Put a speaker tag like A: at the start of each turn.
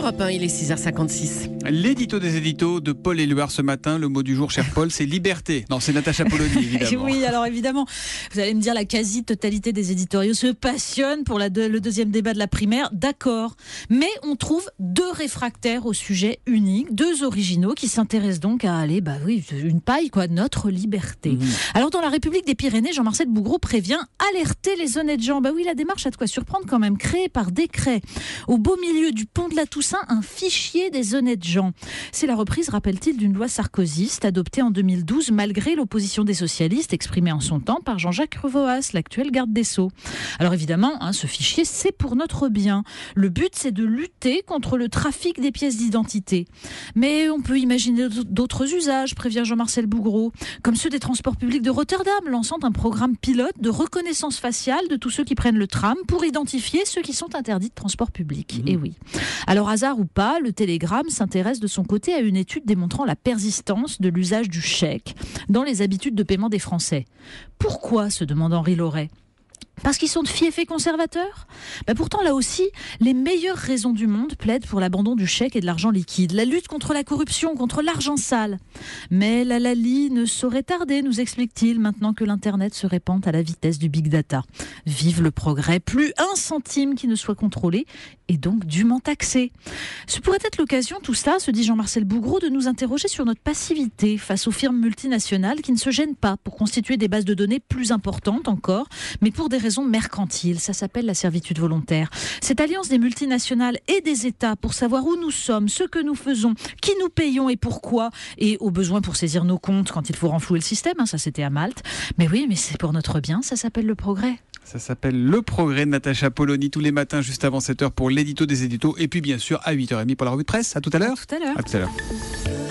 A: Europe 1, il est 6h56.
B: L'édito des éditos de Paul Éluard ce matin. Le mot du jour, cher Paul, c'est liberté. Non, c'est Natacha Polony, évidemment.
C: Oui, alors évidemment, vous allez me dire la quasi-totalité des éditoriaux se passionnent pour le deuxième débat de la primaire. D'accord. Mais on trouve deux réfractaires au sujet unique, deux originaux qui s'intéressent donc à aller, une paille, notre liberté. Alors dans la République des Pyrénées, Jean-Marcel Bougreau prévient alerter les honnêtes gens. La démarche a de quoi surprendre quand même. Créée par décret au beau milieu du pont de la Toussaint, un fichier des honnêtes gens. C'est la reprise, rappelle-t-il, d'une loi sarkozyste adoptée en 2012 malgré l'opposition des socialistes exprimée en son temps par Jean-Jacques Revauas, l'actuel garde des Sceaux. Alors évidemment, ce fichier, c'est pour notre bien. Le but, c'est de lutter contre le trafic des pièces d'identité. Mais on peut imaginer d'autres usages, prévient Jean-Marcel Bougreau, comme ceux des transports publics de Rotterdam, lançant un programme pilote de reconnaissance faciale de tous ceux qui prennent le tram pour identifier ceux qui sont interdits de transport public. Et oui. Alors hasard ou pas, le Télégramme s'intéresse de son côté à une étude démontrant la persistance de l'usage du chèque dans les habitudes de paiement des Français. Pourquoi, se demande Henri Laurey ? Parce qu'ils sont de fiefs et conservateurs ? Pourtant, là aussi, les meilleures raisons du monde plaident pour l'abandon du chèque et de l'argent liquide, la lutte contre la corruption, contre l'argent sale. Mais la Lali ne saurait tarder, nous explique-t-il, maintenant que l'Internet se répand à la vitesse du big data. Vive le progrès, plus un centime qui ne soit contrôlé et donc dûment taxé. Ce pourrait être l'occasion, tout cela, se dit Jean-Marcel Bougreau, de nous interroger sur notre passivité face aux firmes multinationales qui ne se gênent pas pour constituer des bases de données plus importantes encore, mais pour des raisons mercantiles. Ça s'appelle la servitude volontaire. Cette alliance des multinationales et des États pour savoir où nous sommes, ce que nous faisons, qui nous payons et pourquoi, et au besoin pour saisir nos comptes quand il faut renflouer le système, ça c'était à Malte. Mais oui, mais c'est pour notre bien, ça s'appelle le progrès.
B: Ça s'appelle Le Progrès de Natacha Polony tous les matins juste avant 7h pour l'édito des éditos et puis bien sûr à 8h30 pour la revue de presse. À tout à l'heure.
C: À tout à l'heure.
B: À tout à l'heure.